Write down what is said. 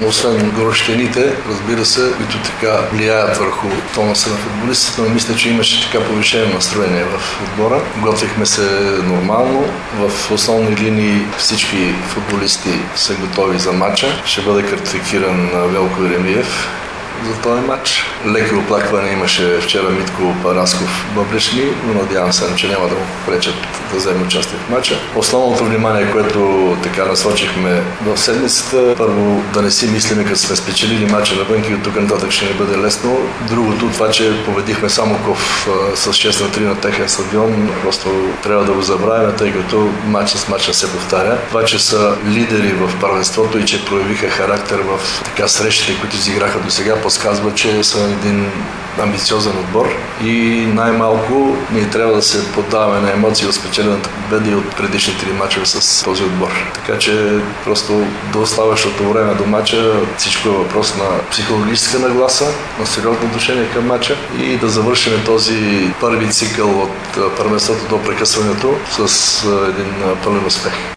Освен горещените, разбира се, които така влияят върху тонуса на футболистите, но мисля, че имаше така повишено настроение в отбора. Готвихме се нормално. В основни линии всички футболисти са готови за матча. Ще бъде картотекиран Велко Еремиев за този матч. Леки оплакване имаше вчера Митко Парасков бъбречни, но надявам се, че няма да му пречат да вземе участие в матча. Основното внимание, което така насочихме в седмицата, първо да не си мислиме, като сме спечелили матча на Бънки, от тук нататък ще не бъде лесно. Другото, това, че победихме Самоков с 6-3 на техен стадион, просто трябва да го забравим, тъй като матч с матча се повтаря. Това, че са лидери в първенството и че проявиха характер в така срещите, които изиграха до сега, подсказва, че са един амбициозен отбор и най-малко ние трябва да се поддаваме на емоции от спечелената победа и от предишни 3 мача с този отбор. Така че просто до оставащото време до мача всичко е въпрос на психологическа нагласа, на сериозно отношение към мача и да завършим този първи цикъл от първенството до прекъсването с един пълен успех.